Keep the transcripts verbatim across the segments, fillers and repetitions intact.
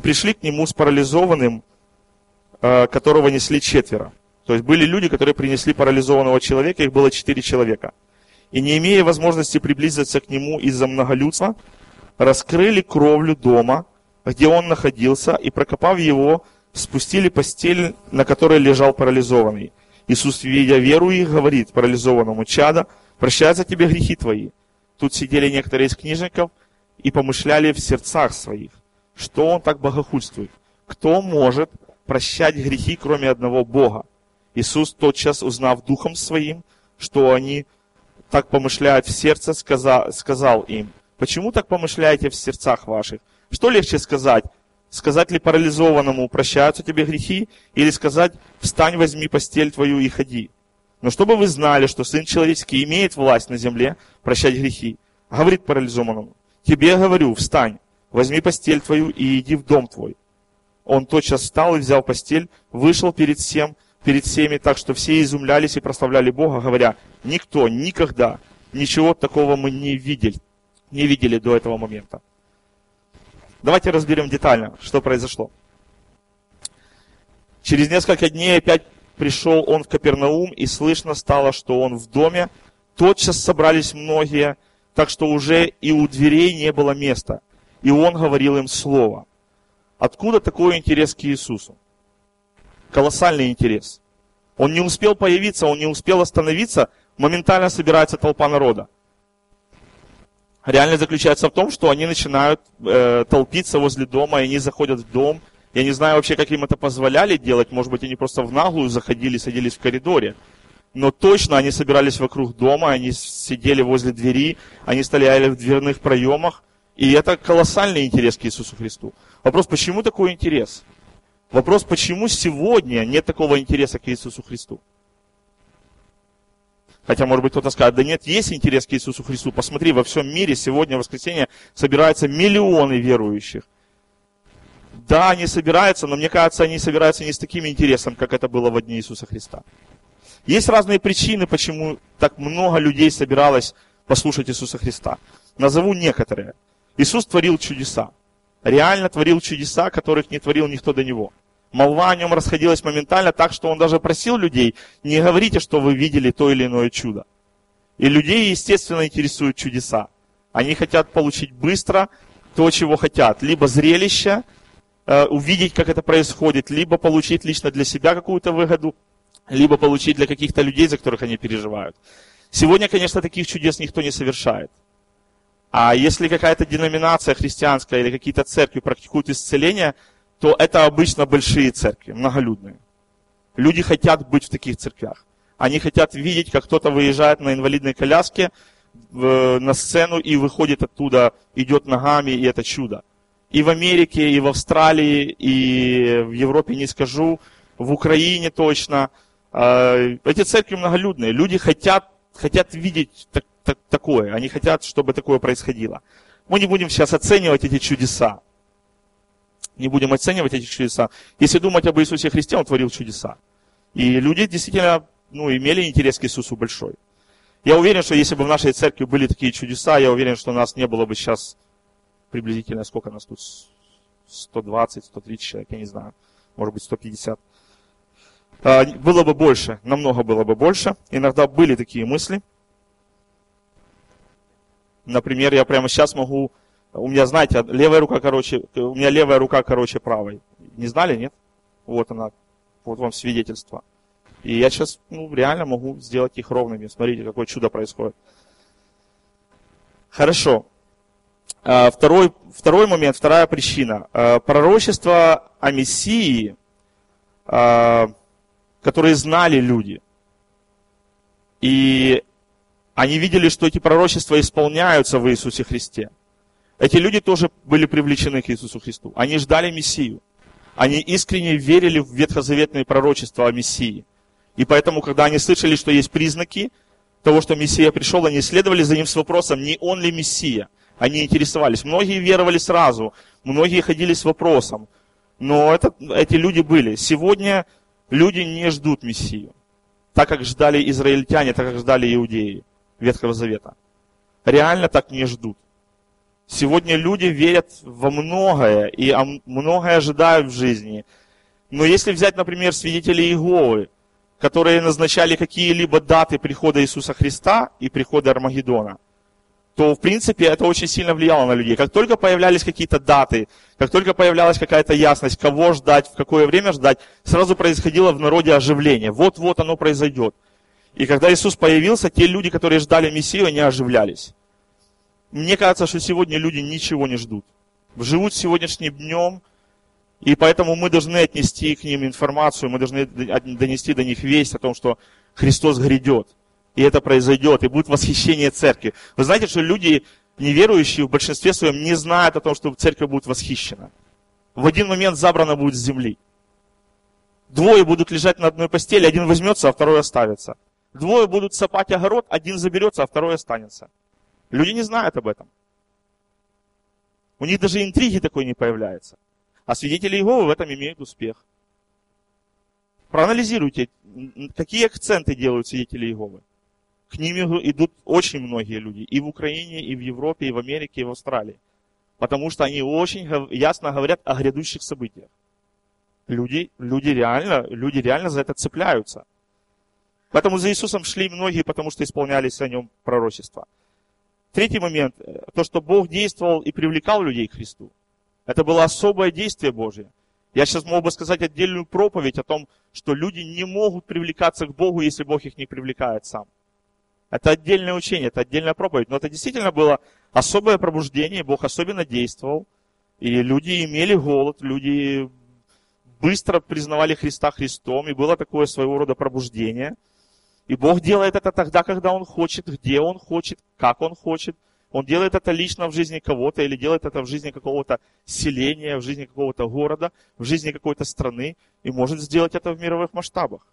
пришли к нему с парализованным, которого несли четверо. То есть были люди, которые принесли парализованного человека, их было четыре человека. И не имея возможности приблизиться к нему из-за многолюдства, раскрыли кровлю дома, где он находился, и, прокопав его, спустили постель, на которой лежал парализованный. Иисус, видя веру их, говорит парализованному: «Чадо, прощаются тебе грехи твои». Тут сидели некоторые из книжников и помышляли в сердцах своих, что он так богохульствует. Кто может прощать грехи, кроме одного Бога? Иисус, тотчас узнав духом своим, что они так помышляют в сердце, сказал, сказал им: «Почему так помышляете в сердцах ваших? Что легче сказать? Сказать ли парализованному: прощаются тебе грехи? Или сказать: встань, возьми постель твою и ходи? Но чтобы вы знали, что Сын Человеческий имеет власть на земле прощать грехи, говорит парализованному: тебе говорю, встань, возьми постель твою и иди в дом твой». Он тотчас встал и, взяв постель, вышел перед всем, перед всеми, так что все изумлялись и прославляли Бога, говоря: никто никогда ничего такого мы не видели, не видели до этого момента. Давайте разберем детально, что произошло. Через несколько дней опять пришел он в Капернаум, и слышно стало, что он в доме. Тотчас собрались многие, так что уже и у дверей не было места. И он говорил им слово. Откуда такой интерес к Иисусу? Колоссальный интерес. Он не успел появиться, он не успел остановиться, моментально собирается толпа народа. Реальность заключается в том, что они начинают э, толпиться возле дома, и они заходят в дом. Я не знаю вообще, как им это позволяли делать, может быть, они просто в наглую заходили, садились в коридоре. Но точно они собирались вокруг дома, они сидели возле двери, они стояли в дверных проемах. И это колоссальный интерес к Иисусу Христу. Вопрос, почему такой интерес? Вопрос, почему сегодня нет такого интереса к Иисусу Христу? Хотя, может быть, кто-то скажет: да нет, есть интерес к Иисусу Христу. Посмотри, во всем мире сегодня, в воскресенье, собираются миллионы верующих. Да, они собираются, но мне кажется, они собираются не с таким интересом, как это было в дни Иисуса Христа. Есть разные причины, почему так много людей собиралось послушать Иисуса Христа. Назову некоторые. Иисус творил чудеса. Реально творил чудеса, которых не творил никто до Него. Молва о Нем расходилась моментально так, что Он даже просил людей: не говорите, что вы видели то или иное чудо. И людей, естественно, интересуют чудеса. Они хотят получить быстро то, чего хотят. Либо зрелище, э, увидеть, как это происходит, либо получить лично для себя какую-то выгоду, либо получить для каких-то людей, за которых они переживают. Сегодня, конечно, таких чудес никто не совершает. А если какая-то деноминация христианская или какие-то церкви практикуют исцеление, то это обычно большие церкви, многолюдные. Люди хотят быть в таких церквях. Они хотят видеть, как кто-то выезжает на инвалидной коляске в, на сцену и выходит оттуда, идет ногами, и это чудо. И в Америке, и в Австралии, и в Европе не скажу, в Украине точно. Эти церкви многолюдные. Люди хотят, хотят видеть так, так, такое. Они хотят, чтобы такое происходило. Мы не будем сейчас оценивать эти чудеса. Не будем оценивать эти чудеса. Если думать об Иисусе Христе, Он творил чудеса. И люди действительно ну, имели интерес к Иисусу большой. Я уверен, что если бы в нашей церкви были такие чудеса, я уверен, что у нас не было бы сейчас приблизительно, сколько нас тут, сто двадцать, сто тридцать человек, я не знаю, может быть сто пятьдесят. Было бы больше, намного было бы больше. Иногда были такие мысли. Например, я прямо сейчас могу... У меня, знаете, левая рука короче, у меня левая рука короче правой. Не знали, нет? Вот она, вот вам свидетельство. И я сейчас ну, реально могу сделать их ровными. Смотрите, какое чудо происходит. Хорошо. Второй, второй момент, вторая причина. Пророчество о Мессии, которые знали люди. И они видели, что эти пророчества исполняются в Иисусе Христе. Эти люди тоже были привлечены к Иисусу Христу. Они ждали Мессию. Они искренне верили в ветхозаветные пророчества о Мессии. И поэтому, когда они слышали, что есть признаки того, что Мессия пришел, они следовали за ним с вопросом, не он ли Мессия. Они интересовались. Многие веровали сразу, многие ходили с вопросом. Но это, эти люди были. Сегодня люди не ждут Мессию. Так как ждали израильтяне, так как ждали иудеи Ветхого Завета. Реально так не ждут. Сегодня люди верят во многое и многое ожидают в жизни. Но если взять, например, свидетелей Иеговы, которые назначали какие-либо даты прихода Иисуса Христа и прихода Армагеддона, то, в принципе, это очень сильно влияло на людей. Как только появлялись какие-то даты, как только появлялась какая-то ясность, кого ждать, в какое время ждать, сразу происходило в народе оживление. Вот-вот оно произойдет. И когда Иисус появился, те люди, которые ждали Мессию, они оживлялись. Мне кажется, что сегодня люди ничего не ждут. Живут сегодняшним днем, и поэтому мы должны отнести к ним информацию, мы должны донести до них весть о том, что Христос грядет. И это произойдет, и будет восхищение церкви. Вы знаете, что люди, неверующие, в большинстве своем не знают о том, что церковь будет восхищена. В один момент забрана будет с земли. Двое будут лежать на одной постели, один возьмется, а второй оставится. Двое будут сапать огород, один заберется, а второй останется. Люди не знают об этом. У них даже интриги такой не появляется. А свидетели Иеговы в этом имеют успех. Проанализируйте, какие акценты делают свидетели Иеговы. К ним идут очень многие люди. И в Украине, и в Европе, и в Америке, и в Австралии. Потому что они очень ясно говорят о грядущих событиях. Люди, люди, реально, люди реально за это цепляются. Поэтому за Иисусом шли многие, потому что исполнялись о нем пророчества. Третий момент. То, что Бог действовал и привлекал людей к Христу. Это было особое действие Божие. Я сейчас мог бы сказать отдельную проповедь о том, что люди не могут привлекаться к Богу, если Бог их не привлекает сам. Это отдельное учение, это отдельная проповедь. Но это действительно было особое пробуждение, Бог особенно действовал. И люди имели голод, люди быстро признавали Христа Христом, и было такое своего рода пробуждение. И Бог делает это тогда, когда Он хочет, где Он хочет, как Он хочет. Он делает это лично в жизни кого-то, или делает это в жизни какого-то селения, в жизни какого-то города, в жизни какой-то страны, и может сделать это в мировых масштабах.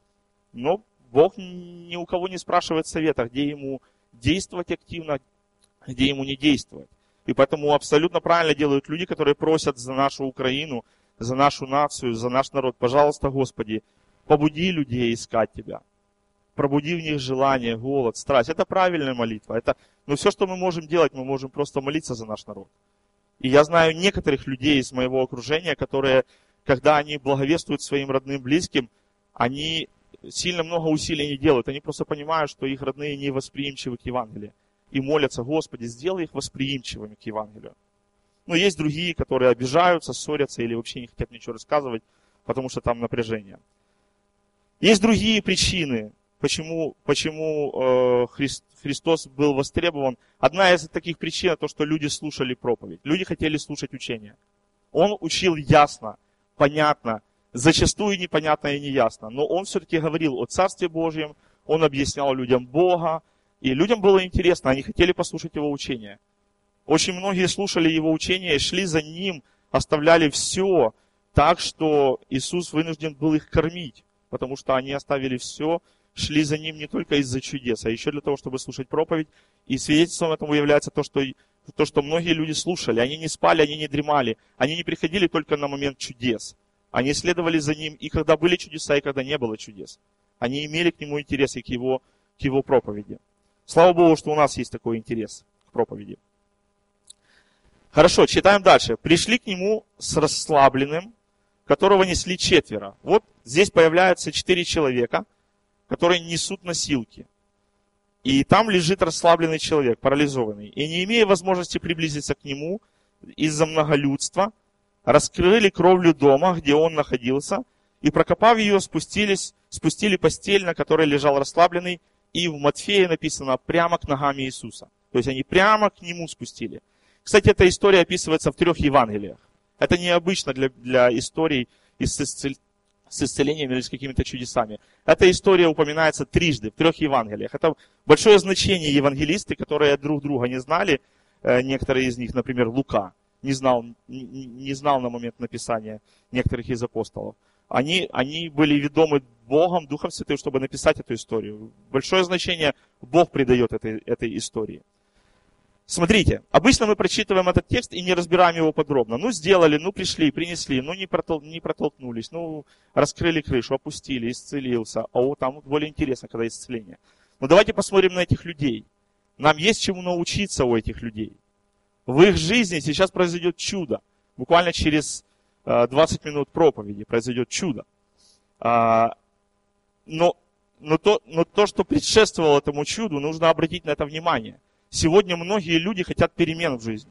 Но Бог ни у кого не спрашивает совета, где ему действовать активно, где ему не действовать. И поэтому абсолютно правильно делают люди, которые просят за нашу Украину, за нашу нацию, за наш народ. Пожалуйста, Господи, побуди людей искать Тебя. Пробуди в них желание, голод, страсть. Это правильная молитва. Это, но все, что мы можем делать, мы можем просто молиться за наш народ. И я знаю некоторых людей из моего окружения, которые, когда они благовествуют своим родным, близким, они сильно много усилий не делают. Они просто понимают, что их родные не восприимчивы к Евангелию. И молятся: Господи, сделай их восприимчивыми к Евангелию. Но есть другие, которые обижаются, ссорятся или вообще не хотят ничего рассказывать, потому что там напряжение. Есть другие причины, почему, почему э, Христ, Христос был востребован. Одна из таких причин — то, что люди слушали проповедь. Люди хотели слушать учение. Он учил ясно, понятно, зачастую непонятно и неясно. Но он все-таки говорил о Царстве Божьем, он объяснял людям Бога. И людям было интересно, они хотели послушать его учение. Очень многие слушали его учение, шли за ним, оставляли все, так что Иисус вынужден был их кормить, потому что они оставили все, шли за ним не только из-за чудес, а еще для того, чтобы слушать проповедь. И свидетельством этому является то, что, то, что многие люди слушали. Они не спали, они не дремали, они не приходили только на момент чудес. Они следовали за ним и когда были чудеса, и когда не было чудес. Они имели к нему интерес и к его, к его проповеди. Слава Богу, что у нас есть такой интерес к проповеди. Хорошо, читаем дальше. Пришли к нему с расслабленным, которого несли четверо. Вот здесь появляются четыре человека, которые несут носилки. И там лежит расслабленный человек, парализованный. И не имея возможности приблизиться к нему из-за многолюдства, раскрыли кровлю дома, где он находился, и, прокопав ее, спустились, спустили постель, на которой лежал расслабленный, и в Матфея написано прямо к ногам Иисуса. То есть они прямо к нему спустили. Кстати, эта история описывается в трех Евангелиях. Это необычно для, для историй с, исцел... с исцелением или с какими-то чудесами. Эта история упоминается трижды в трех Евангелиях. Это большое значение евангелисты, которые друг друга не знали. Некоторые из них, например, Лука, не знал, не, не знал на момент написания некоторых из апостолов. Они, они были ведомы Богом, Духом Святым, чтобы написать эту историю. Большое значение Бог придает этой, этой истории. Смотрите, обычно мы прочитываем этот текст и не разбираем его подробно. Ну, сделали, ну, пришли, принесли, ну, не, протол, не протолкнулись, ну, раскрыли крышу, опустили, исцелился. А вот там более интересно, когда исцеление. Но давайте посмотрим на этих людей. Нам есть чему научиться у этих людей. В их жизни сейчас произойдет чудо. Буквально через двадцать минут проповеди произойдет чудо. Но, но, то, но то, что предшествовало этому чуду, нужно обратить на это внимание. Сегодня многие люди хотят перемен в жизни.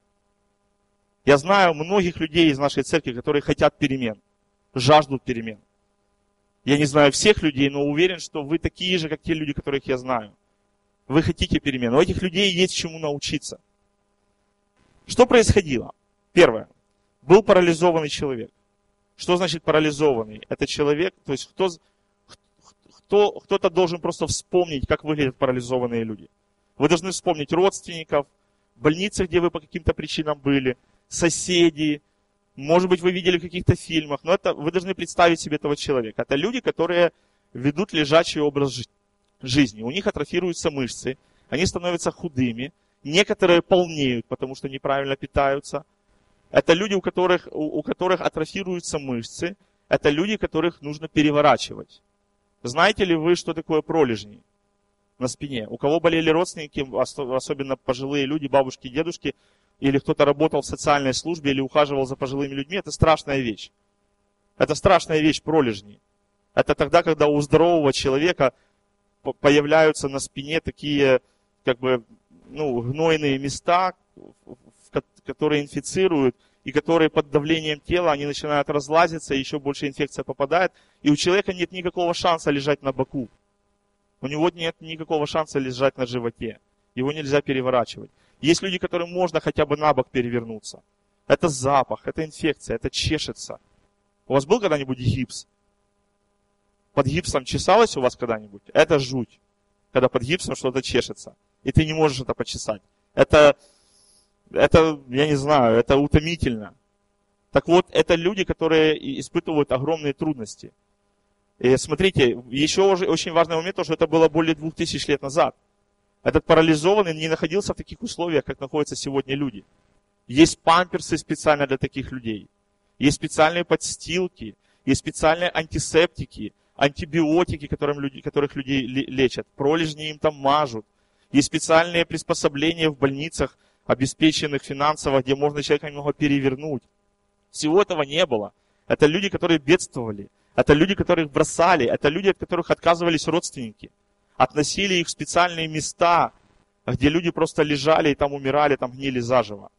Я знаю многих людей из нашей церкви, которые хотят перемен, жаждут перемен. Я не знаю всех людей, но уверен, что вы такие же, как те люди, которых я знаю. Вы хотите перемен. У этих людей есть чему научиться. Что происходило? Первое. Был парализованный человек. Что значит парализованный? Это человек, то есть кто, кто, кто-то должен просто вспомнить, как выглядят парализованные люди. Вы должны вспомнить родственников, больницы, где вы по каким-то причинам были, соседи, может быть, вы видели в каких-то фильмах, но это вы должны представить себе этого человека. Это люди, которые ведут лежачий образ жизни. У них атрофируются мышцы, они становятся худыми, некоторые полнеют, потому что неправильно питаются. Это люди, у которых, у, у которых атрофируются мышцы. Это люди, которых нужно переворачивать. Знаете ли вы, что такое пролежни на спине? У кого болели родственники, особенно пожилые люди, бабушки, дедушки, или кто-то работал в социальной службе, или ухаживал за пожилыми людьми, это страшная вещь. Это страшная вещь, пролежни. Это тогда, когда у здорового человека появляются на спине такие, как бы, ну, гнойные места, которые инфицируют, и которые под давлением тела, они начинают разлазиться, и еще больше инфекция попадает, и у человека нет никакого шанса лежать на боку. У него нет никакого шанса лежать на животе. Его нельзя переворачивать. Есть люди, которым можно хотя бы на бок перевернуться. Это запах, это инфекция, это чешется. У вас был когда-нибудь гипс? Под гипсом чесалось у вас когда-нибудь? Это жуть. Когда под гипсом что-то чешется. И ты не можешь это почесать. Это... Это, я не знаю, это утомительно. Так вот, это люди, которые испытывают огромные трудности. И смотрите, еще очень важный момент, то, что это было более двух тысяч лет назад. Этот парализованный не находился в таких условиях, как находятся сегодня люди. Есть памперсы специально для таких людей. Есть специальные подстилки, есть специальные антисептики, антибиотики, которым люди, которых людей лечат. Пролежни им там мажут. Есть специальные приспособления в больницах, обеспеченных финансово, где можно человека немного перевернуть. Всего этого не было. Это люди, которые бедствовали. Это люди, которых бросали. Это люди, от которых отказывались родственники. Относили их в специальные места, где люди просто лежали и там умирали, там гнили заживо.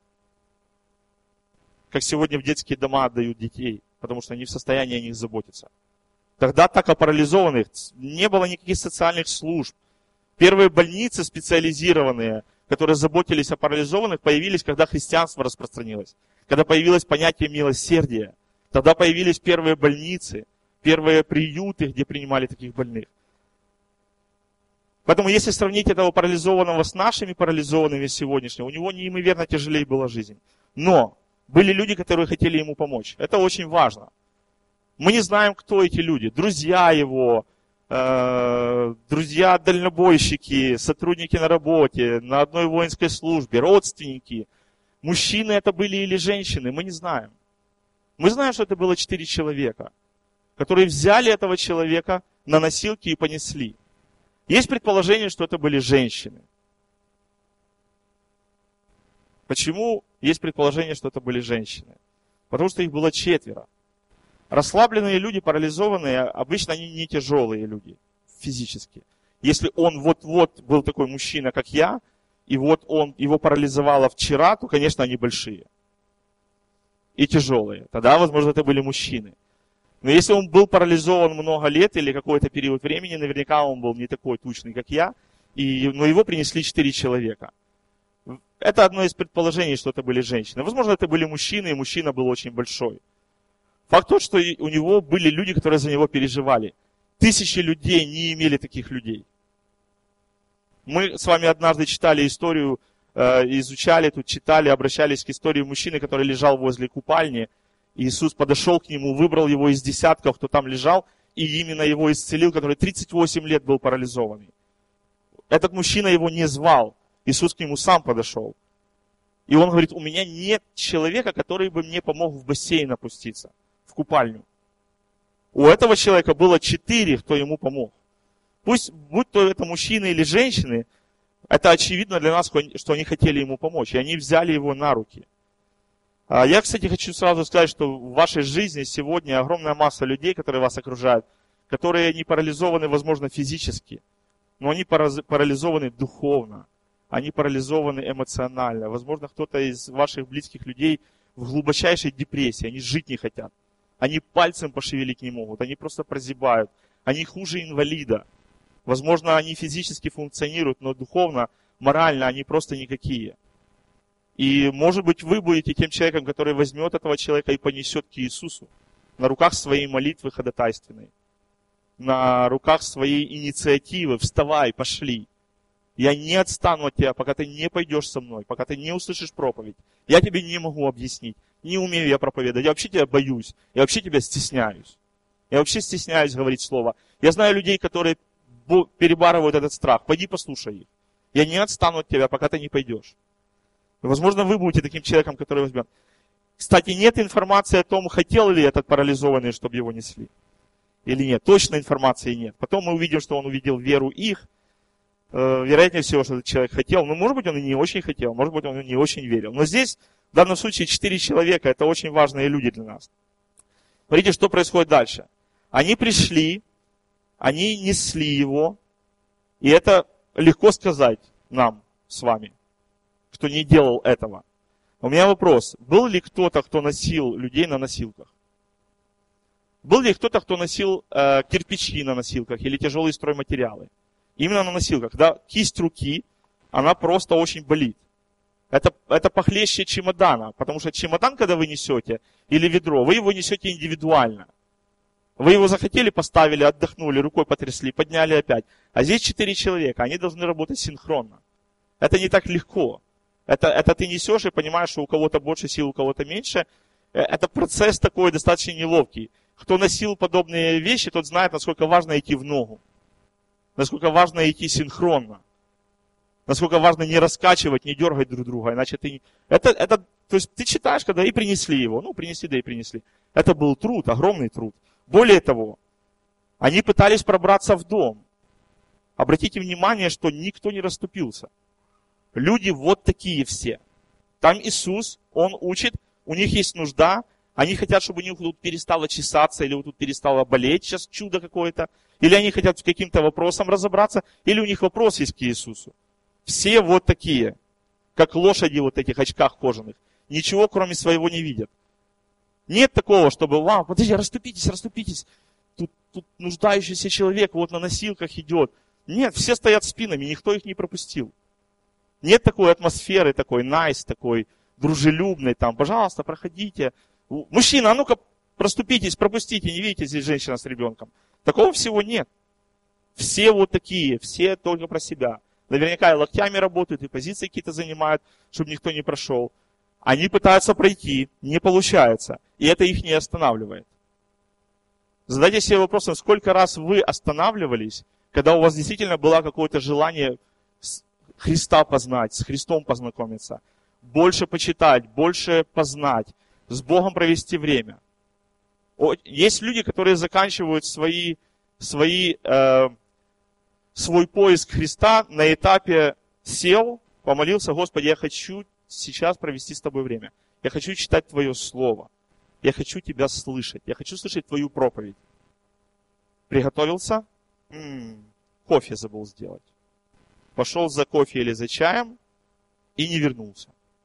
Как сегодня в детские дома отдают детей, потому что они в состоянии о них заботиться. Тогда так о парализованных не было никаких социальных служб. Первые больницы специализированные, которые заботились о парализованных, появились, когда христианство распространилось. Когда появилось понятие милосердия. Тогда появились первые больницы, первые приюты, где принимали таких больных. Поэтому, если сравнить этого парализованного с нашими парализованными сегодняшними, у него неимоверно тяжелее была жизнь. Но были люди, которые хотели ему помочь. Это очень важно. Мы не знаем, кто эти люди. Друзья его, друзья-дальнобойщики, сотрудники на работе, на одной воинской службе, родственники. Мужчины это были или женщины, мы не знаем. Мы знаем, что это было четыре человека, которые взяли этого человека на носилки и понесли. Есть предположение, что это были женщины. Почему есть предположение, что это были женщины? Потому что их было четверо. Расслабленные люди, парализованные, обычно они не тяжелые люди физически. Если он вот-вот был такой мужчина, как я, и вот он, его парализовало вчера, то, конечно, они большие. И тяжелые. Тогда, возможно, это были мужчины. Но если он был парализован много лет или какой-то период времени, наверняка он был не такой тучный, как я, и, но его принесли четыре человека. Это одно из предположений, что это были женщины. Возможно, это были мужчины, и мужчина был очень большой. Факт тот, что у него были люди, которые за него переживали. Тысячи людей не имели таких людей. Мы с вами однажды читали историю, изучали, тут читали, обращались к истории мужчины, который лежал возле купальни. Иисус подошел к нему, выбрал его из десятков, кто там лежал, и именно его исцелил, который тридцать восемь лет был парализованный. Этот мужчина его не звал. Иисус к нему сам подошел. И он говорит, у меня нет человека, который бы мне помог в бассейн опуститься, в купальню. У этого человека было четыре, кто ему помог. Пусть, будь то это мужчины или женщины, Это очевидно для нас, что они хотели ему помочь, и они взяли его на руки. Я, кстати, хочу сразу сказать, что в вашей жизни сегодня огромная масса людей, которые вас окружают, которые не парализованы, возможно, физически, но они парализованы духовно, они парализованы эмоционально. Возможно, кто-то из ваших близких людей в глубочайшей депрессии, они жить не хотят. Они пальцем пошевелить не могут, они просто прозябают, они хуже инвалида. Возможно, они физически функционируют, но духовно, морально они просто никакие. И, может быть, вы будете тем человеком, который возьмет этого человека и понесет к Иисусу на руках своей молитвы ходатайственной, на руках своей инициативы. Вставай, пошли. Я не отстану от тебя, пока ты не пойдешь со мной, пока ты не услышишь проповедь. Я тебе не могу объяснить. Не умею я проповедовать. Я вообще тебя боюсь. Я вообще тебя стесняюсь. Я вообще стесняюсь говорить слово. Я знаю людей, которые перебарывают этот страх. Пойди послушай их. Я не отстану от тебя, пока ты не пойдешь. Возможно, вы будете таким человеком, который возьмет. Кстати, нет информации о том, хотел ли этот парализованный, чтобы его несли. Или нет. Точно информации нет. Потом мы увидим, что он увидел веру их. Вероятнее всего, что этот человек хотел. Но, может быть, он и не очень хотел. Может быть, он и не очень верил. Но здесь, в данном случае, четыре человека. Это очень важные люди для нас. Смотрите, что происходит дальше. Они пришли, они несли его. И это легко сказать нам с вами, кто не делал этого. У меня вопрос. Был ли кто-то, кто носил людей на носилках? Был ли кто-то, кто носил э, кирпичи на носилках или тяжелые стройматериалы? Именно на носилках. Да, кисть руки, она просто очень болит. Это, это похлеще чемодана, потому что чемодан, когда вы несете, или ведро, вы его несете индивидуально. Вы его захотели, поставили, отдохнули, рукой потрясли, подняли опять. А здесь четыре человека, они должны работать синхронно. Это не так легко. Это, это ты несешь и понимаешь, что у кого-то больше сил, у кого-то меньше. Это процесс такой достаточно неловкий. Кто носил подобные вещи, тот знает, насколько важно идти в ногу. Насколько важно идти синхронно. Насколько важно не раскачивать, не дергать друг друга. Иначе ты... Это, это, то есть ты читаешь, когда и принесли его. Ну, принесли, да и принесли. Это был труд, огромный труд. Более того, они пытались пробраться в дом. Обратите внимание, что никто не расступился. Люди вот такие все. Там Иисус, Он учит, у них есть нужда, они хотят, чтобы у них тут перестало чесаться, или вот тут перестало болеть, сейчас чудо какое-то, или они хотят с каким-то вопросом разобраться, или у них вопрос есть к Иисусу. Все вот такие, как лошади вот в этих очках кожаных, ничего кроме своего не видят. Нет такого, чтобы, вау, подожди, расступитесь, расступитесь, тут, тут нуждающийся человек вот на носилках идет. Нет, все стоят спинами, никто их не пропустил. Нет такой атмосферы, такой nice, такой дружелюбной, там, пожалуйста, проходите. Мужчина, а ну-ка, проступитесь, пропустите, не видите, здесь женщина с ребенком. Такого всего нет. Все вот такие, все только про себя. Наверняка и локтями работают, и позиции какие-то занимают, чтобы никто не прошел. Они пытаются пройти, не получается, и это их не останавливает. Задайте себе вопросом, сколько раз вы останавливались, когда у вас действительно было какое-то желание Христа познать, с Христом познакомиться, больше почитать, больше познать, с Богом провести время. Есть люди, которые заканчивают свои, свои, э, свой поиск Христа на этапе сел, помолился, Господи, я хочу сейчас провести с Тобой время. Я хочу читать Твое Слово. Я хочу Тебя слышать. Я хочу слышать Твою проповедь. Приготовился? М-м, кофе забыл сделать. Пошел за кофе или за чаем и не вернулся.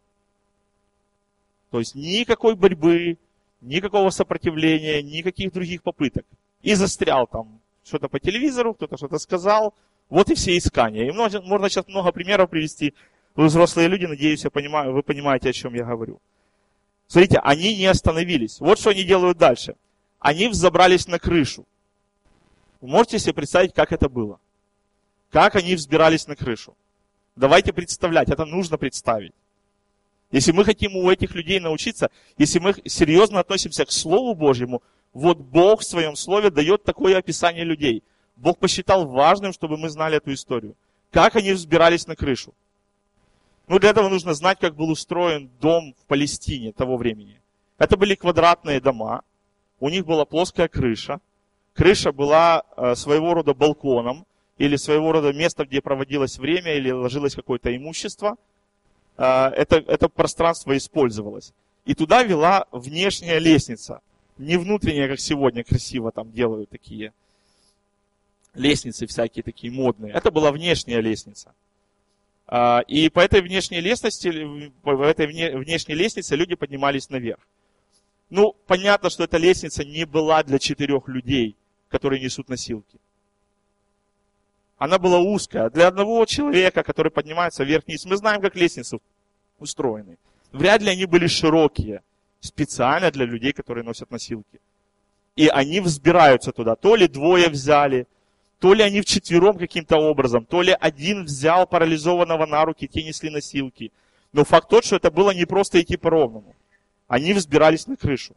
То есть никакой борьбы, никакого сопротивления, никаких других попыток. И застрял там что-то по телевизору, кто-то что-то сказал. Вот и все искания. И можно, можно сейчас много примеров привести. Вы взрослые люди, надеюсь, я понимаю, вы понимаете, о чем я говорю. Смотрите, они не остановились. Вот что они делают дальше. Они взобрались на крышу. Вы можете себе представить, как это было? Как они взбирались на крышу? Давайте представлять, это нужно представить. Если мы хотим у этих людей научиться, если мы серьезно относимся к Слову Божьему, вот Бог в Своем Слове дает такое описание людей. Бог посчитал важным, чтобы мы знали эту историю. Как они взбирались на крышу? Ну, для этого нужно знать, как был устроен дом в Палестине того времени. Это были квадратные дома, у них была плоская крыша, крыша была э, своего рода балконом, или своего рода место, где проводилось время или ложилось какое-то имущество. Это, это пространство использовалось. И туда вела внешняя лестница. Не внутренняя, как сегодня красиво там делают такие лестницы всякие такие модные. Это была внешняя лестница. И по этой внешней лестнице, по этой внешней лестнице люди поднимались наверх. Ну, понятно, что эта лестница не была для четырех людей, которые несут носилки. Она была узкая. Для одного человека, который поднимается вверх-вниз, мы знаем, как лестницы устроены. Вряд ли они были широкие, специально для людей, которые носят носилки. И они взбираются туда. То ли двое взяли, то ли они вчетвером каким-то образом, то ли один взял парализованного на руки, те несли носилки. Но факт тот, что это было не просто идти по-ровному. Они взбирались на крышу.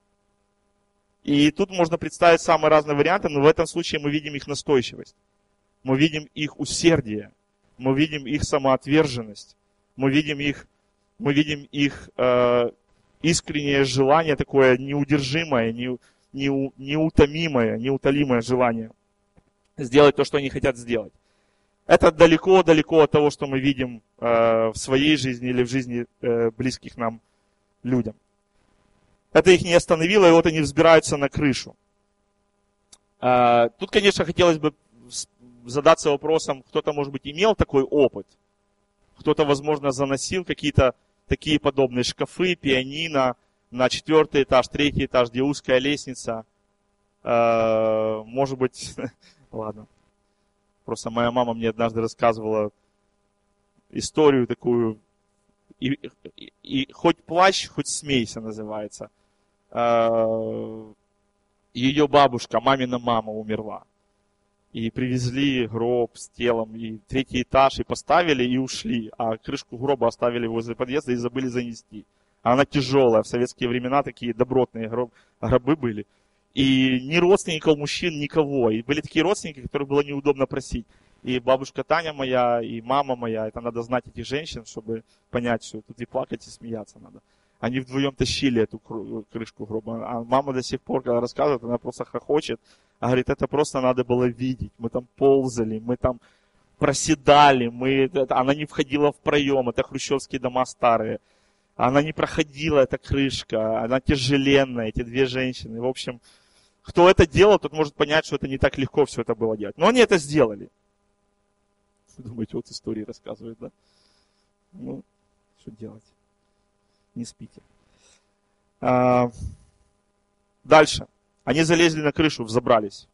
И тут можно представить самые разные варианты, но в этом случае мы видим их настойчивость. Мы видим их усердие. Мы видим их самоотверженность. Мы видим их, мы видим их э, искреннее желание, такое неудержимое, не, не, неутомимое, неутолимое желание сделать то, что они хотят сделать. Это далеко-далеко от того, что мы видим э, в своей жизни или в жизни э, близких нам людям. Это их не остановило, и вот они взбираются на крышу. Э, тут, конечно, хотелось бы задаться вопросом, кто-то, может быть, имел такой опыт. Кто-то, возможно, заносил какие-то такие подобные шкафы, пианино на четвертый этаж, третий этаж, где узкая лестница. Э, может быть, ладно. Просто моя мама мне однажды рассказывала историю такую, и, и, и хоть плачь, хоть смейся называется. Э, ее бабушка, мамина мама умерла. И привезли гроб с телом, и третий этаж, и поставили, и ушли. А крышку гроба оставили возле подъезда и забыли занести. А она тяжелая. В советские времена такие добротные гроб, гробы были. И ни родственников мужчин, никого. И были такие родственники, которых было неудобно просить. И бабушка Таня моя, и мама моя. Это надо знать этих женщин, чтобы понять, что тут и плакать, и смеяться надо. Они вдвоем тащили эту крышку гроба. А мама до сих пор, когда рассказывает, она просто хохочет. Она говорит, это просто надо было видеть. Мы там ползали, мы там проседали. Мы... Она не входила в проем. Это хрущевские дома старые. Она не проходила, эта крышка. Она тяжеленная, эти две женщины. В общем, кто это делал, тот может понять, что это не так легко все это было делать. Но они это сделали. Вы думаете, вот истории рассказывают, да? Ну, что делать? Не спите. А, дальше. Они залезли на крышу, взобрались.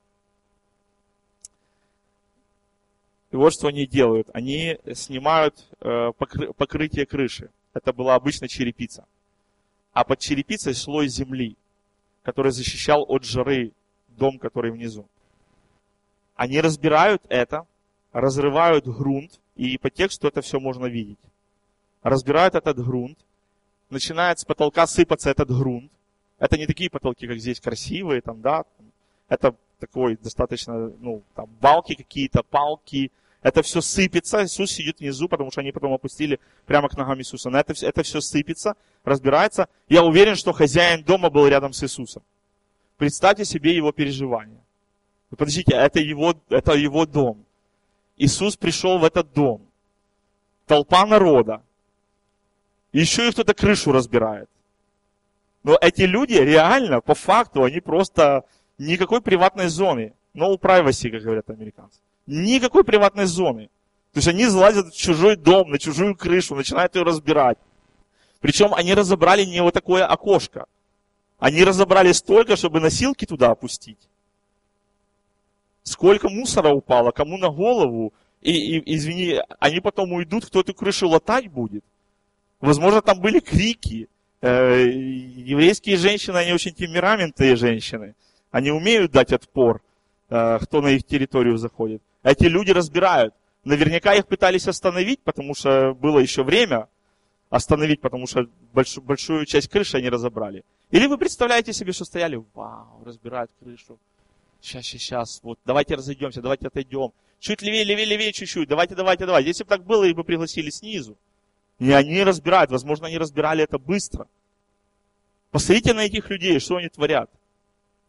И вот что они делают. Они снимают э, покры, покрытие крыши. Это была обычно черепица. А под черепицей слой земли, который защищал от жары дом, который внизу. Они разбирают это, разрывают грунт, и по тексту это все можно видеть. Разбирают этот грунт, начинает с потолка сыпаться этот грунт. Это не такие потолки, как здесь, красивые, там, да. Это такой достаточно, ну, там, балки какие-то, палки. Это все сыпется. Иисус сидит внизу, потому что они потом опустили прямо к ногам Иисуса. Но это, это все сыпется, разбирается. Я уверен, что хозяин дома был рядом с Иисусом. Представьте себе его переживания. Подождите, это его, это его дом. Иисус пришел в этот дом. Толпа народа. Еще и кто-то крышу разбирает. Но эти люди реально, по факту, они просто никакой приватной зоны. No privacy, как говорят американцы. Никакой приватной зоны. То есть они залазят в чужой дом, на чужую крышу, начинают ее разбирать. Причем они разобрали не вот такое окошко. Они разобрали столько, чтобы носилки туда опустить. Сколько мусора упало, кому на голову. И, и извини, они потом уйдут, кто эту крышу латать будет. Возможно, там были крики. Э, еврейские женщины, они очень темпераментные женщины. Они умеют дать отпор, э, кто на их территорию заходит. Эти люди разбирают. Наверняка их пытались остановить, потому что было еще время остановить, потому что большую, большую часть крыши они разобрали. Или вы представляете себе, что стояли, вау, разбирают крышу. Сейчас, сейчас, сейчас, вот давайте разойдемся, давайте отойдем. Чуть левее, левее, левее чуть-чуть, давайте, давайте, давайте. Если бы так было, их бы пригласили снизу. И они разбирают, возможно, они разбирали это быстро. Посмотрите на этих людей, что они творят.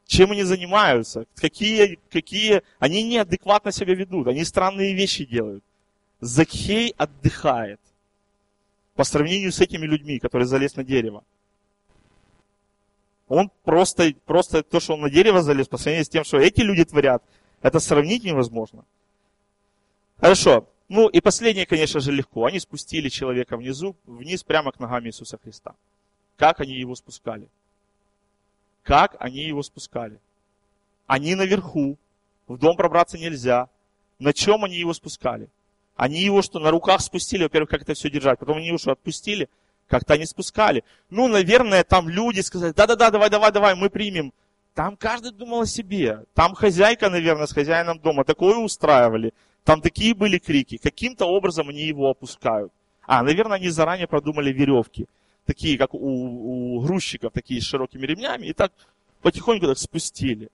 Чем они занимаются? Какие, какие... Они неадекватно себя ведут, они странные вещи делают. Закхей отдыхает по сравнению с этими людьми, которые залез на дерево. Он просто, просто то, что он на дерево залез, по сравнению с тем, что эти люди творят, это сравнить невозможно. Хорошо. Ну и последнее, конечно же, легко. Они спустили человека внизу, вниз прямо к ногам Иисуса Христа. Как они его спускали? Как они его спускали? Они наверху, в дом пробраться нельзя. На чем они его спускали? Они его что, на руках спустили? Во-первых, как это все держать? Потом они его что, отпустили? Как-то они спускали. Ну, наверное, там люди сказали, да-да-да, давай, давай, давай, мы примем. Там каждый думал о себе. Там хозяйка, наверное, с хозяином дома такое устраивали. Там такие были крики. Каким-то образом они его опускают. А, наверное, они заранее продумали веревки. Такие, как у, у грузчиков, такие с широкими ремнями. И так потихоньку так спустили.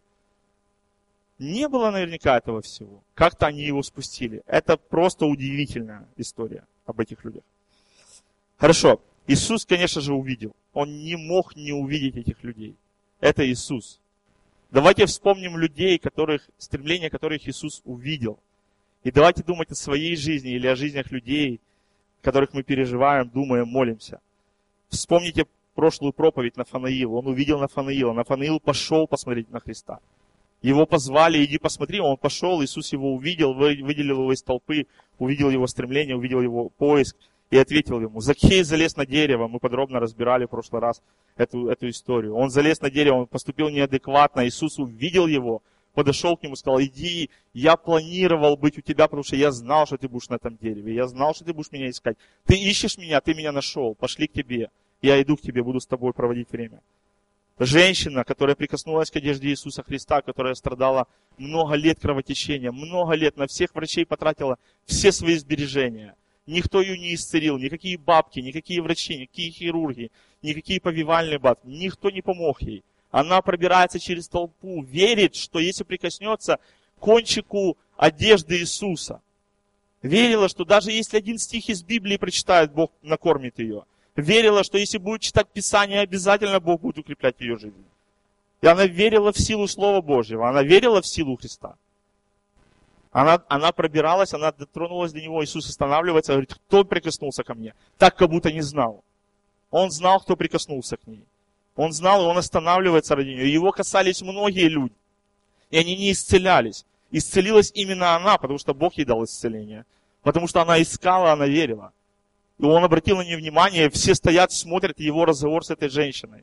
Не было наверняка этого всего. Как-то они его спустили. Это просто удивительная история об этих людях. Хорошо. Иисус, конечно же, увидел. Он не мог не увидеть этих людей. Это Иисус. Давайте вспомним людей, которых, стремления которых Иисус увидел. И давайте думать о своей жизни или о жизнях людей, которых мы переживаем, думаем, молимся. Вспомните прошлую проповедь Нафанаила. Он увидел Нафанаила. Нафанаил пошел посмотреть на Христа. Его позвали, иди посмотри, он пошел, Иисус его увидел, выделил его из толпы, увидел его стремление, увидел его поиск. И ответил ему. Закхей залез на дерево. Мы подробно разбирали в прошлый раз эту, эту историю. Он залез на дерево, он поступил неадекватно. Иисус увидел его, подошел к нему и сказал, иди, я планировал быть у тебя, потому что я знал, что ты будешь на этом дереве. Я знал, что ты будешь меня искать. Ты ищешь меня, ты меня нашел. Пошли к тебе. Я иду к тебе, буду с тобой проводить время. Женщина, которая прикоснулась к одежде Иисуса Христа, которая страдала много лет кровотечения, много лет, на всех врачей потратила все свои сбережения. Никто ее не исцелил, никакие бабки, никакие врачи, никакие хирурги, никакие повивальные бабки. Никто не помог ей. Она пробирается через толпу, верит, что если прикоснется к кончику одежды Иисуса, верила, что даже если один стих из Библии прочитает, Бог накормит ее. Верила, что если будет читать Писание, обязательно Бог будет укреплять ее жизнь. И она верила в силу Слова Божьего, она верила в силу Христа. Она, она пробиралась, она дотронулась до него, Иисус останавливается, говорит, кто прикоснулся ко мне? Так, как будто не знал. Он знал, кто прикоснулся к ней. Он знал, и он останавливается ради нее. Его касались многие люди, и они не исцелялись. Исцелилась именно она, потому что Бог ей дал исцеление. Потому что она искала, она верила. И он обратил на нее внимание, все стоят, смотрят его разговор с этой женщиной.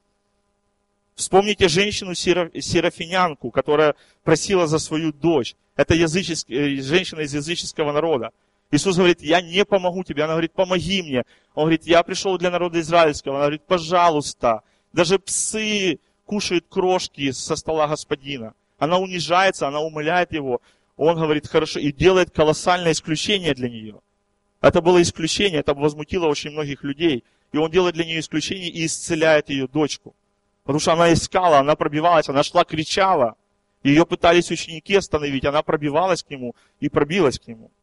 Вспомните женщину-серафинянку, которая просила за свою дочь. Это языческ... женщина из языческого народа. Иисус говорит, я не помогу тебе. Она говорит, помоги мне. Он говорит, я пришел для народа израильского. Она говорит, пожалуйста. Даже псы кушают крошки со стола господина. Она унижается, она умоляет его. Он говорит, хорошо, и делает колоссальное исключение для нее. Это было исключение, это возмутило очень многих людей. И он делает для нее исключение и исцеляет ее дочку. Потому что она искала, она пробивалась, она шла, кричала. Ее пытались ученики остановить, она пробивалась к нему и пробилась к нему.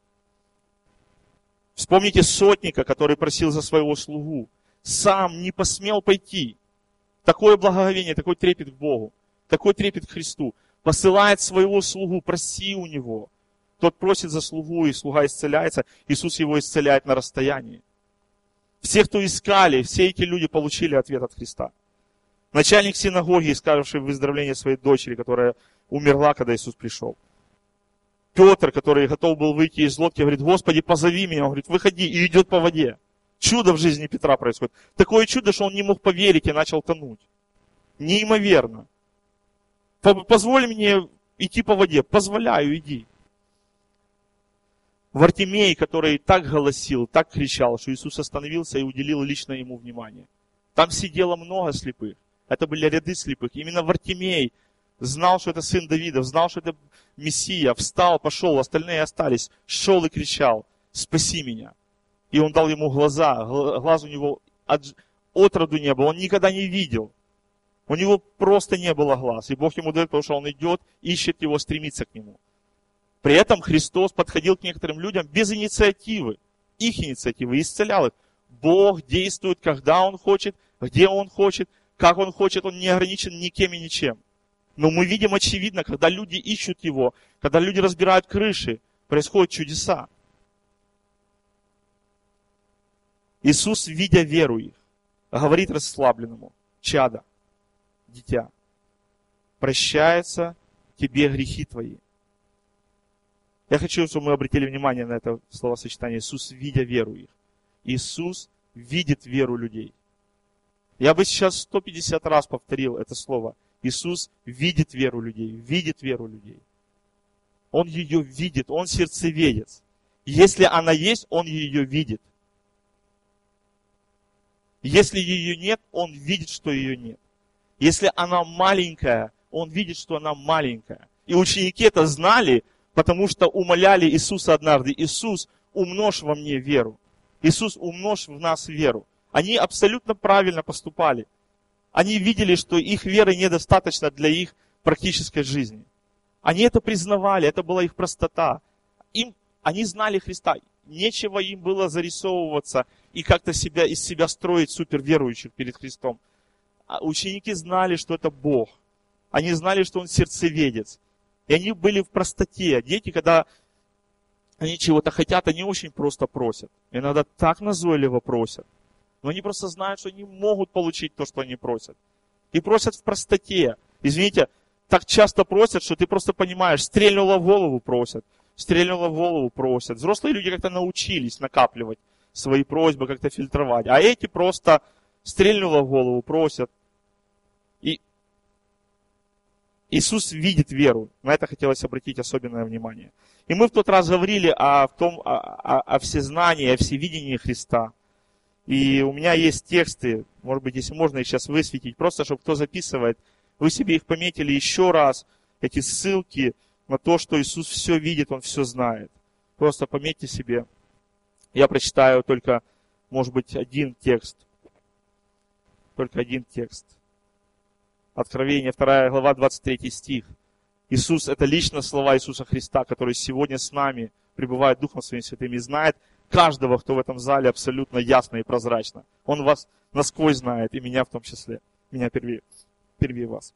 Вспомните сотника, который просил за своего слугу. Сам не посмел пойти. Такое благоговение, такой трепет к Богу, такой трепет к Христу. Посылает своего слугу, проси у него. Тот просит за слугу, и слуга исцеляется. Иисус его исцеляет на расстоянии. Все, кто искали, все эти люди получили ответ от Христа. Начальник синагоги, искавший выздоровление своей дочери, которая умерла, когда Иисус пришел. Петр, который готов был выйти из лодки, говорит, Господи, позови меня. Он говорит, выходи, и идет по воде. Чудо в жизни Петра происходит. Такое чудо, что он не мог поверить и начал тонуть. Неимоверно. Позволь мне идти по воде. Позволяю, иди. Вартимей, который так голосил, так кричал, что Иисус остановился и уделил лично ему внимание. Там сидело много слепых. Это были ряды слепых. Именно Вартимей знал, что это сын Давида, знал, что это Мессия, встал, пошел, остальные остались, шел и кричал, спаси меня. И он дал ему глаза, глаз у него от, от роду не было, он никогда не видел. У него просто не было глаз. И Бог ему дает, потому что он идет, ищет его, стремится к нему. При этом Христос подходил к некоторым людям без инициативы, их инициативы, исцелял их. Бог действует, когда Он хочет, где Он хочет, как Он хочет, Он не ограничен никем и ничем. Но мы видим очевидно, когда люди ищут Его, когда люди разбирают крыши, происходят чудеса. Иисус, видя веру их, говорит расслабленному: чадо, дитя, прощаются тебе грехи твои. Я хочу, чтобы мы обратили внимание на это словосочетание. Иисус, видя веру их. Иисус видит веру людей. Я бы сейчас сто пятьдесят раз повторил это слово. Иисус видит веру людей, видит веру людей. Он ее видит, Он сердцеведец. Если она есть, Он ее видит. Если ее нет, Он видит, что ее нет. Если она маленькая, Он видит, что она маленькая. И ученики это знали, потому что умоляли Иисуса однажды: Иисус, умножь во мне веру. Иисус, умножь в нас веру. Они абсолютно правильно поступали. Они видели, что их веры недостаточно для их практической жизни. Они это признавали, это была их простота. Им, они знали Христа. Нечего им было зарисовываться и как-то себя, из себя строить суперверующих перед Христом. А ученики знали, что это Бог. Они знали, что Он сердцеведец. И они были в простоте. Дети, когда они чего-то хотят, они очень просто просят. Иногда так назойливо просят. Но они просто знают, что они могут получить то, что они просят. И просят в простоте. Извините, так часто просят, что ты просто понимаешь, стрельнуло в голову просят. Стрельнуло в голову просят. Взрослые люди как-то научились накапливать свои просьбы, как-то фильтровать. А эти просто стрельнуло в голову просят. И Иисус видит веру. На это хотелось обратить особенное внимание. И мы в тот раз говорили о, том, о, о, о всезнании, о всевидении Христа. И у меня есть тексты, может быть, если можно их сейчас высветить, просто чтобы кто записывает, вы себе их пометили еще раз, эти ссылки на то, что Иисус все видит, Он все знает. Просто пометьте себе. Я прочитаю только, может быть, один текст. Только один текст. Откровение, вторая глава, двадцать третий стих. Иисус, это лично слова Иисуса Христа, который сегодня с нами пребывает Духом Своим Святым и знает каждого, кто в этом зале, абсолютно ясно и прозрачно. Он вас насквозь знает, и меня в том числе. Меня первее, первее вас.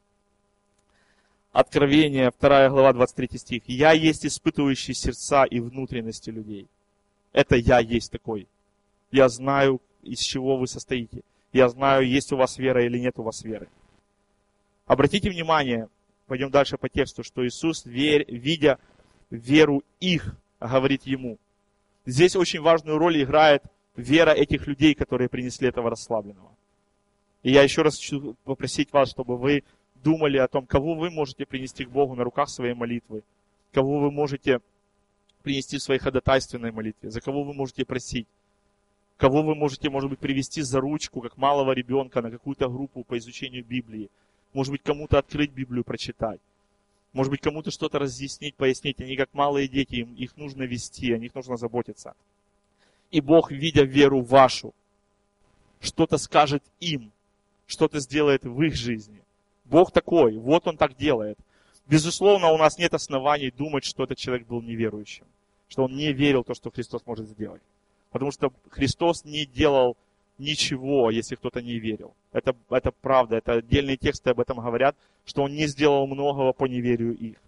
Откровение, вторая глава, двадцать третий стих. «Я есть испытывающий сердца и внутренности людей». Это я есть такой. Я знаю, из чего вы состоите. Я знаю, есть у вас вера или нет у вас веры. Обратите внимание, пойдем дальше по тексту, что Иисус, верь, видя веру их, говорит ему. Здесь очень важную роль играет вера этих людей, которые принесли этого расслабленного. И я еще раз хочу попросить вас, чтобы вы думали о том, кого вы можете принести к Богу на руках своей молитвы, кого вы можете принести в своей ходатайственной молитве, за кого вы можете просить, кого вы можете, может быть, привести за ручку, как малого ребенка, на какую-то группу по изучению Библии. Может быть, кому-то открыть Библию, прочитать. Может быть, кому-то что-то разъяснить, пояснить. Они как малые дети, им, их нужно вести, о них нужно заботиться. И Бог, видя веру вашу, что-то скажет им, что-то сделает в их жизни. Бог такой, вот Он так делает. Безусловно, у нас нет оснований думать, что этот человек был неверующим, что он не верил в то, что Христос может сделать. Потому что Христос не делал ничего, если кто-то не верил. Это, это правда, это отдельные тексты об этом говорят, что Он не сделал многого по неверию их.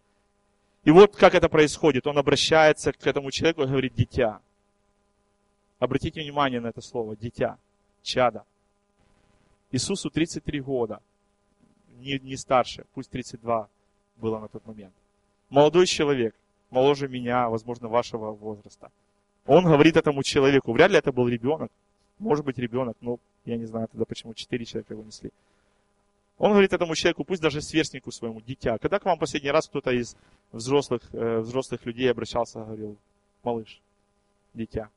И вот как это происходит. Он обращается к этому человеку и говорит: дитя. Обратите внимание на это слово, дитя, чадо. Иисусу тридцать три года, не, не старше, пусть тридцать два было на тот момент. Молодой человек, моложе меня, возможно, вашего возраста. Он говорит этому человеку, вряд ли это был ребенок, может быть ребенок, но я не знаю тогда, почему четыре человека его несли. Он говорит этому человеку, пусть даже сверстнику своему, дитя. Когда к вам последний раз кто-то из взрослых, э, взрослых людей обращался, говорил: малыш, дитя.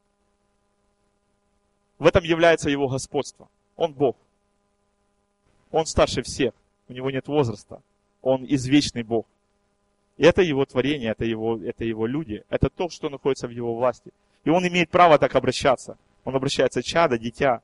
В этом является его господство. Он Бог. Он старше всех. У него нет возраста. Он извечный Бог. И это его творение, это его, это его люди. Это то, что находится в его власти. И он имеет право так обращаться. Он обращается: чадо, дитя.